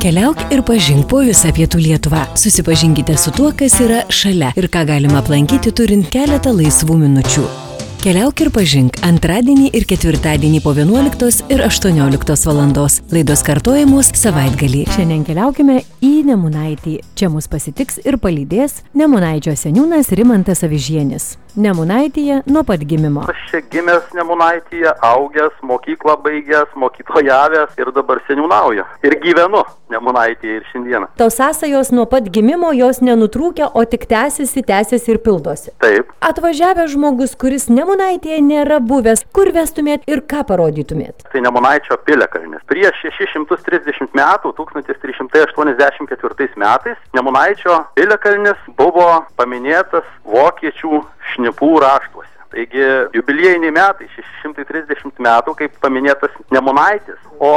Keliauk ir pažink po visą Pietų Lietuvą. Susipažinkite su tuo, kas yra šalia ir ką galima aplankyti turint keletą laisvų minučių. Keliauk ir pažink antradienį ir ketvirtadienį po 11 ir 18 valandos. Laidos kartojamos savaitgalį. Šiandien keliaukime į Nemunaitį. Čia mus pasitiks ir palydės Nemunaičio seniūnas Rimantas Avižienis. Nemunaityje nuo pat gimimo. Aš čia gimęs Nemunaityje, augęs, mokyklą baigęs, mokytojavęs ir dabar seniūnauju. Ir gyvenu Nemunaityje ir šiandieną. Tos sąsajos nuo pat gimimo jos nenutrūkia, o tik tęsiasi ir pildosi. Taip. Atvažiavęs žmogus, kuris Nemunaityje nėra buvęs, kur vestumėt ir ką parodytumėt? Tai Nemunaičio piliakalnis. Prieš 630 metų, 1384 metais, Nemunaičio piliakalnis buvo paminėtas vokiečių šnipų raštuose. Taigi jubiliejiniai metai, 630 metų, kaip paminėtas Nemunaitis, o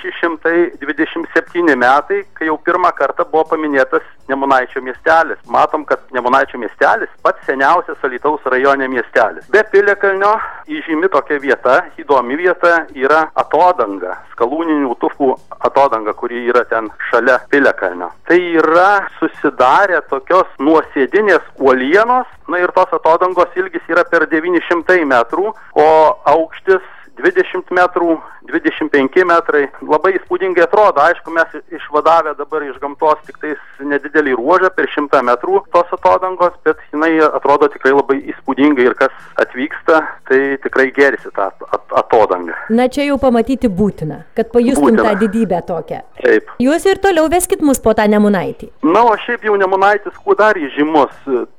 627 metai, kai jau pirmą kartą buvo paminėtas Nemunaičio miestelis. Matom, kad Nemunaičio miestelis pats seniausias Alytaus rajone miestelis. Be piliakalnio įžymi tokia vieta, įdomi vieta yra atodanga, skalūninių tufų atodanga, kuri yra ten šalia piliakalnio. Tai yra susidarę tokios nuosėdinės uolienos, na ir tos atodangos ilgis yra per 900 metrų, o aukštis 20 metrų, 25 metrai. Labai įspūdingai atrodo. Aišku, mes išvadavę dabar iš gamtos tik tais nedidelį ruožą per 100 metrų tos atodangos, bet jinai atrodo tikrai labai įspūdingai ir kas atvyksta, tai tikrai gerisi tą atodangą. Na čia jau pamatyti būtina, kad pajustum tą didybę tokią. Taip. Jūs ir toliau veskit mus po tą Nemunaitį. Na, o šiaip jau Nemunaitis kuo dar įžymus.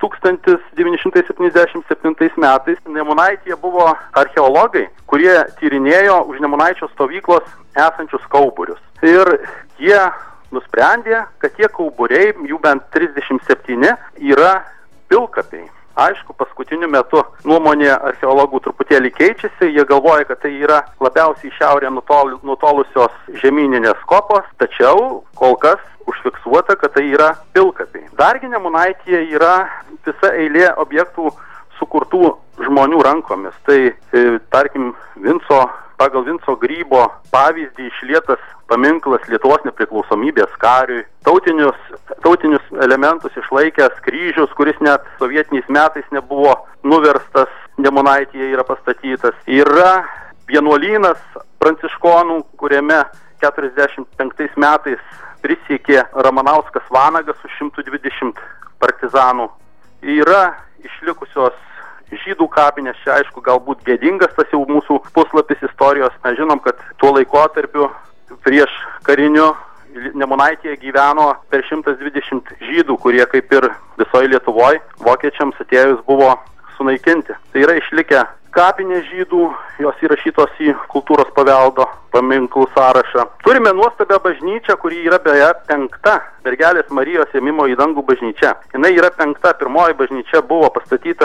1977 metais Nemunaityje buvo archeologai, kurie tyrinėjo už Nemunaičio stovyklos esančius kauburius. Ir jie nusprendė, kad tie kauburiai, jų bent 37, yra pilkapiai. Aišku, paskutiniu metu nuomonė archeologų truputėlį keičiasi, jie galvoja, kad tai yra labiausiai šiaurė nutolusios žemyninės kopos, tačiau kol kas užfiksuota, kad tai yra pilkapiai. Dargi Nemunaityje yra visa eilė objektų sukurtų žmonių rankomis. Tai, tarkim, pagal Vinco Grybo pavyzdį išlietas paminklas Lietuvos nepriklausomybės kariui, tautinius elementus išlaikęs kryžius, kuris net sovietiniais metais nebuvo nuverstas, Nemunaityje yra pastatytas. Yra vienuolynas pranciškonų, kuriame 45 metais prisiekė Ramanauskas Vanagas su 120 partizanų. Yra išlikusios žydų kapinės, čia aišku galbūt gėdingas tas jau mūsų puslapis istorijos. Mes žinom, kad tuo laikotarpiu prieš kariniu Nemunaityje gyveno per 120 žydų, kurie kaip ir visoje Lietuvoje vokiečiams atėjus buvo sunaikinti. Tai yra išlikę kapinės žydų, jos įrašytos į kultūros paveldo paminklų sąrašą. Turime nuostabią bažnyčią, kuri yra beje 5. Mergelės Marijos ėmimo į dangų bažnyčia. Jinai yra 5. Pirmoji bažnyčia buvo pastatyta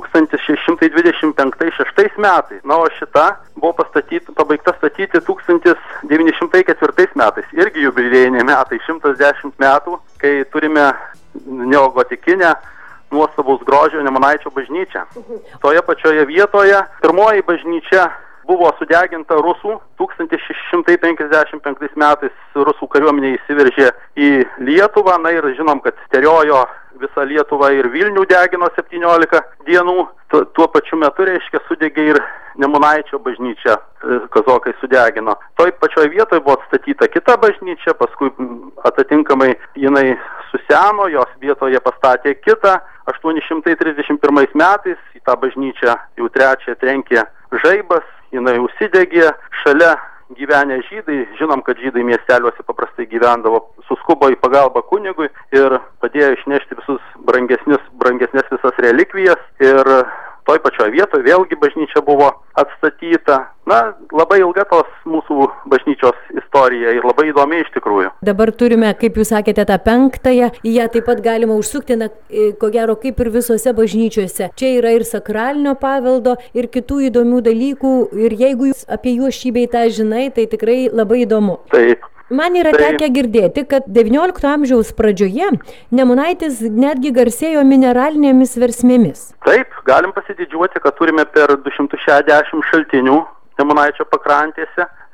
1625 metais. Na, o šita buvo pabaigta statyti 1904 metais. Irgi jubiliejiniai metai, 110 metų, kai turime neogotikinę nuostabaus grožio Nemunaičio bažnyčia. Toje pačioje vietoje pirmoji bažnyčia buvo sudeginta rusų. 1655 metais rusų kariuomenė įsiveržė į Lietuvą, na ir žinom, kad teriojo visą Lietuvą ir Vilnių degino 17 dienų. Tuo pačiu metu, reiškia, sudegė ir Nemunaičio bažnyčia, kazokai sudegino. Toj pačioj vietoje buvo atstatyta kita bažnyčia, paskui atitinkamai jinai suseno, jos vietoje pastatė kitą. 831 metais į tą bažnyčią jau trečią trenkė žaibas, jinai užsidegė, šalia gyvenę žydai, žinom, kad žydai miesteliuose paprastai gyvendavo, suskubo į pagalbą kunigui ir padėjo išnešti visus brangesnės visas relikvijas ir toj pačioj vietoje vėlgi bažnyčia buvo atstatyta. Na, labai ilga tos mūsų bažnyčios istorija ir labai įdomi iš tikrųjų. Dabar turime, kaip jūs sakėte, tą 5-ąją, į ją taip pat galima užsukti, na, ko gero, kaip ir visose bažnyčiose. Čia yra ir sakralinio paveldo, ir kitų įdomių dalykų, ir jeigu jūs apie juos šį bei tą žinai, tai tikrai labai įdomu. Taip. Man yra tekę girdėti, kad XIX amžiaus pradžioje Nemunaitis netgi garsėjo mineralinėmis versmėmis. Taip, galim pasididžiuoti, kad turime per 260 šaltinių Nemunaičio pakrantėse.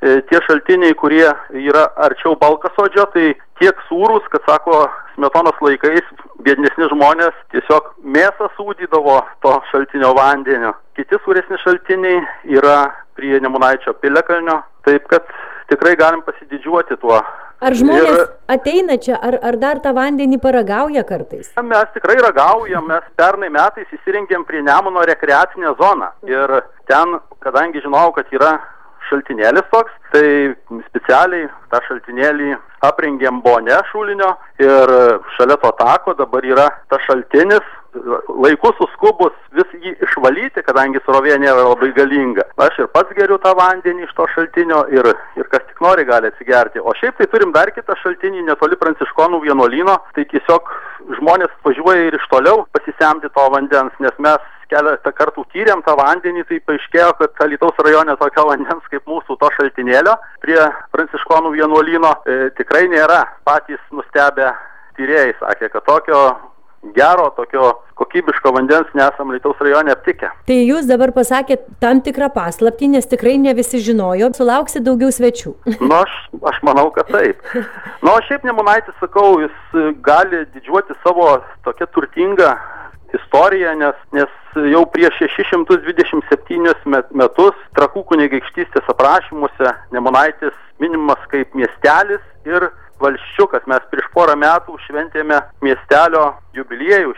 tie šaltiniai, kurie yra arčiau Balkasodžio, tai tiek sūrus, kad sako, Smetonos laikais biednesni žmonės tiesiog mėsą sūdydavo to šaltinio vandenio. Kiti sūresni šaltiniai yra prie Nemunaičio piliakalnio, taip kad tikrai galim pasididžiuoti tuo. Ar žmonės ateina čia, ar dar tą vandenį paragauja kartais? Mes tikrai ragaujam, mes pernai metais įsirengėm prie Nemuno rekreacinę zoną. Ir ten, kadangi žinau, kad yra šaltinėlis toks, tai specialiai tą šaltinėlį aprengėm bone šulinio ir šalia to tako dabar yra tas šaltinis, laiku suskubus vis jį išvalyti, kadangi srovė nėra labai galinga. Aš ir pats geriu tą vandenį iš to šaltinio ir kas tik nori gali atsigerti. O šiaip tai turim dar kitą šaltinį netoli Pranciškonų vienuolyno, tai tiesiog žmonės važiuoja ir iš toliau pasisemti to vandens, nes mes keletą kartų tyrėm tą vandenį, tai paaiškėjo, kad Alytaus rajone tokio vandens kaip mūsų to šaltinėlio prie Pranciškonų vienuolyno tikrai nėra. Patys nustebę tyrėjai sakė, kad tokio gero, tokio kokybiško vandens nesam Alytaus rajone aptikę. Tai jūs dabar pasakėt tam tikrą paslaptį, nes tikrai ne visi žinojo, sulauksi daugiau svečių. Aš manau, kad taip. Šiaip Nemunaitis, sakau, jis gali didžiuoti savo tokia turtinga istorija, nes jau prieš 627 metus Trakų kunigaikštystės aprašymuose Nemunaitis minimas kaip miestelis ir valsčiukas. Mes prieš porą metų šventėme miestelio jubiliejų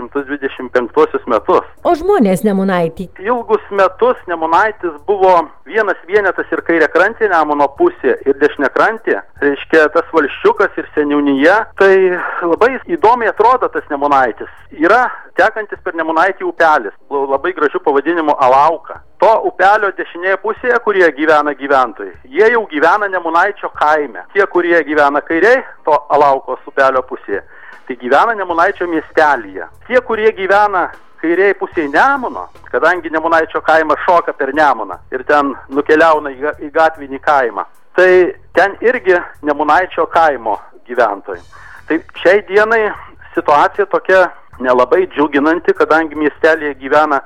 625 metus. O žmonės Nemunaitį? Ilgus metus Nemunaitis buvo vienas vienetas ir kairiakrantė Nemuno pusė ir dešiniakrantė, reiškia tas valsčiukas ir seniūnija. Tai labai įdomiai atrodo tas Nemunaitis. Yra tekantis per Nemunaitį upelis, labai gražiu pavadinimu Alauka. To upelio dešinėje pusėje, kurie gyvena gyventojai, jie jau gyvena Nemunaičio kaime. Tie, kurie gyvena kairiai, to Alaukos upelio pusėje, tai gyvena Nemunaičio miestelyje. Tie, kurie gyvena kairiai pusėje Nemuno, kadangi Nemunaičio kaimas šoka per Nemuną ir ten nukeliauna į gatvinį kaimą, tai ten irgi Nemunaičio kaimo gyventojai. Tai šiai dienai situacija tokia nelabai džiuginanti, kadangi miestelėje gyvena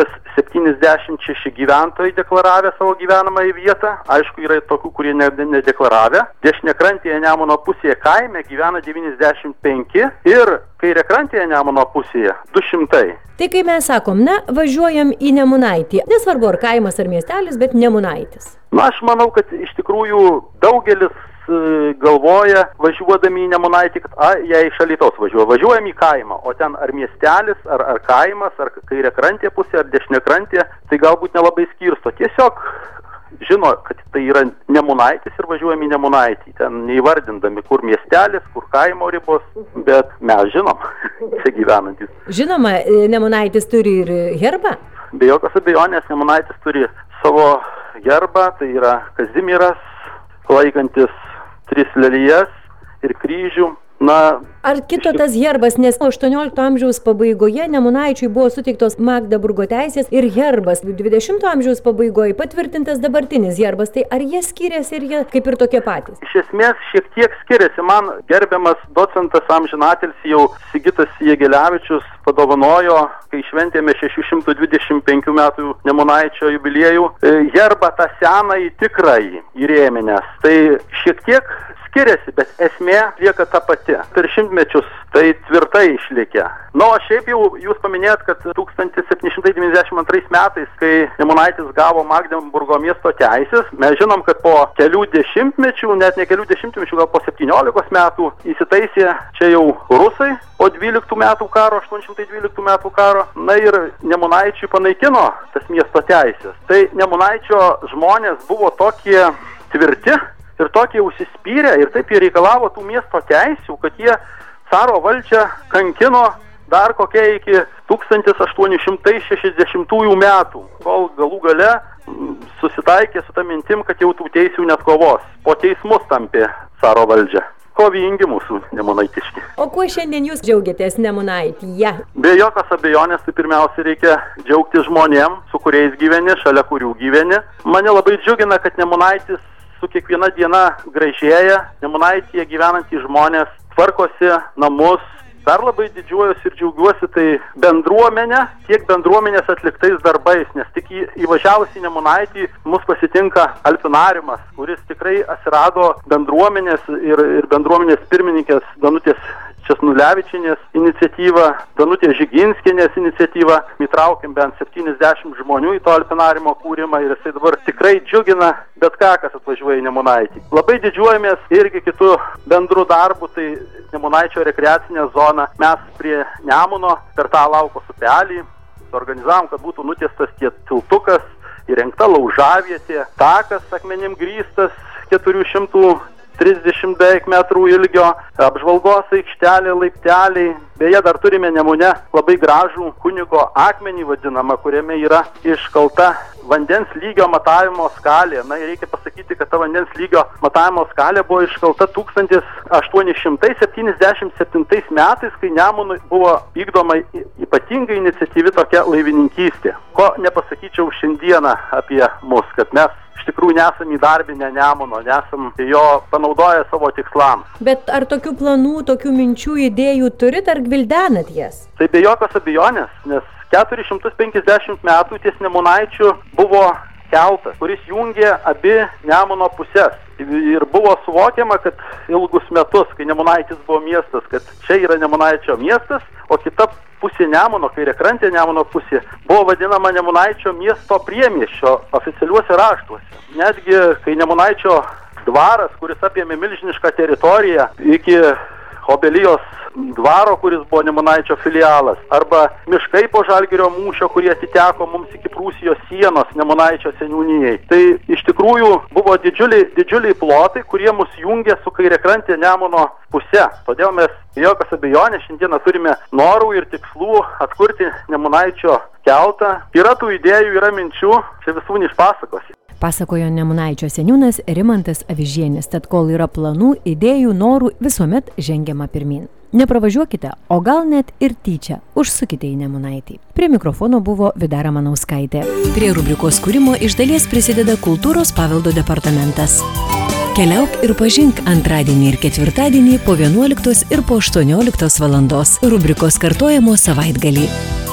176 gyventojai deklaravę savo gyvenamąją vietą. Aišku, yra tokių, kurie nedeklaravę. Dešiniakrantėje Nemuno pusėje kaime gyvena 95 ir kairiakrantėje Nemuno pusėje 200. Tai kai mes sakom, važiuojam į Nemunaitį, nesvarbu ar kaimas ar miestelis, bet Nemunaitis. Aš manau, kad iš tikrųjų daugelis galvoja, važiuodami į Nemunaitį, kad jei iš Alytaus važiuojam į kaimą, o ten ar miestelis, ar kaimas, ar kairiakrantė pusė, ar dešiniakrantė, tai galbūt nelabai skirsto. Tiesiog žino, kad tai yra Nemunaitis ir važiuojam į Nemunaitį. Ten neįvardindami, kur miestelis, kur kaimo ribos, bet mes žinom, čia gyvenantis. Žinoma, Nemunaitis turi ir herbą? Be jokios abejonės, Nemunaitis turi savo herbą, tai yra Kazimieras, laikantis 3 lelijas ir kryžių. Ar kito tas herbas, nes 18 amžiaus pabaigoje Nemunaičiui buvo suteiktos Magdeburgo teisės ir herbas 20 amžiaus pabaigoje patvirtintas dabartinis herbas, tai ar jie skiriasi ir jie kaip ir tokie patys? Iš esmės šiek tiek skiriasi. Man gerbiamas docentas amžinatilsį jau Sigitas Jegelevičius padovanojo, kai šventėme 625 metų Nemunaičio jubiliejų, herbą tą senąjį tikrąjį įrėminęs. Tai šiek tiek skiriasi, bet esmė lieka ta pati. Per šimtmečius tai tvirtai išlikę. O šiaip jau jūs paminėjot, kad 1792 metais, kai Nemunaitis gavo Magdeburgo miesto teisės, mes žinom, kad po kelių dešimtmečių, net ne kelių dešimtmečių, gal po 17 metų įsitaisė čia jau rusai, po 12 metų karo, 812 metų karo, ir Nemunaičiui panaikino tas miesto teisės. Tai Nemunaičio žmonės buvo tokie tvirti ir tokie užsispyrę ir taip jie reikalavo tų miesto teisių, kad jie caro valdžią kankino dar kokie iki 1860 metų, kol galų gale susitaikė su ta mintim, kad jau tų teisių net kovos. Po teismus tampė caro valdžią. Kovingi mūsų nemunaitiški. O kuo šiandien jūs džiaugiatės Nemunaityje? Be jokios abejonės, tai pirmiausia reikia džiaugti žmonėm, su kuriais gyveni, šalia kurių gyveni. Mane labai džiugina, kad Nemunaitis su kiekviena diena gražėja. Nemunaityje gyvenantys žmonės tvarkosi namus, Dar labai didžiuojuosi ir džiaugiuosi tai bendruomenė, tiek bendruomenės atliktais darbais, nes tik įvažiavus į Nemunaitį mus pasitinka alpinariumas, kuris tikrai atsirado bendruomenės ir bendruomenės pirmininkės Danutės Česnulevičienės iniciatyva, Danutės Žiginskienės iniciatyva. Įtraukėm bent 70 žmonių į to alpinariumo kūrimą ir jisai dabar tikrai džiugina bet ką, kas atvažiuoja į Nemunaitį. Labai didžiuojamės irgi kitų bendrų darbų, tai Nemunaičio rekreacinė zona. Mes prie Nemuno per tą Laukos upelį organizavom, kad būtų nutiestas tiltukas, įrengta laužavietė, takas akmenim grįstas 430 beveik metrų ilgio, apžvalgos aikštelė, laipteliai. Beje, dar turime Nemune labai gražų kunigo akmenį vadinamą, kuriame yra iškalta vandens lygio matavimo skalė. Na ir reikia pasakyti, kad ta vandens lygio matavimo skalė buvo iškalta 1877 metais, kai Nemunui buvo vykdoma ypatingai iniciatyvi tokia laivininkystė. Ko nepasakyčiau šiandieną apie mus, kad mes iš tikrųjų nesam įdarbinę Nemuno, nesam jo panaudoję savo tikslams. Bet ar tokių planų, tokių minčių, idėjų turit, ar gvildenat jas? Tai be jokios abejonės, nes 450 metų ties Nemunaičiu buvo keltas, kuris jungė abi Nemuno pusės. Ir buvo suvokiama, kad ilgus metus, kai Nemunaitis buvo miestas, kad čia yra Nemunaičio miestas, o kita pusė Nemuno, kairiakrantė Nemuno pusė, buvo vadinama Nemunaičio miesto priemiesčio oficialiuose raštuose. Netgi, kai Nemunaičio dvaras, kuris apėmė milžinišką teritoriją iki Obelijos dvaro, kuris buvo Nemunaičio filialas, arba miškai po Žalgirio mūšio, kurie atiteko mums iki Prūsijos sienos Nemunaičio seniūnijai. Tai iš tikrųjų buvo didžiuliai plotai, kurie mus jungė su kairiakrantė Nemuno puse. Todėl mes jokios abejonės šiandieną turime norų ir tikslų atkurti Nemunaičio keltą. Yra tų idėjų, yra minčių, čia visų neišpasakosi. Pasakojo Nemunaičio seniūnas Rimantas Avižienis, tad kol yra planų, idėjų, norų, visuomet žengiama pirmin. Nepravažiuokite, o gal net ir tyčia užsukite į Nemunaitį. Prie mikrofono buvo Vida Ramanauskaitė. Prie rubrikos kūrimo iš dalies prisideda Kultūros paveldo departamentas. Keliauk ir pažink antradienį ir ketvirtadienį po 11 ir po 18 valandos. Rubrikos kartojamos savaitgalį.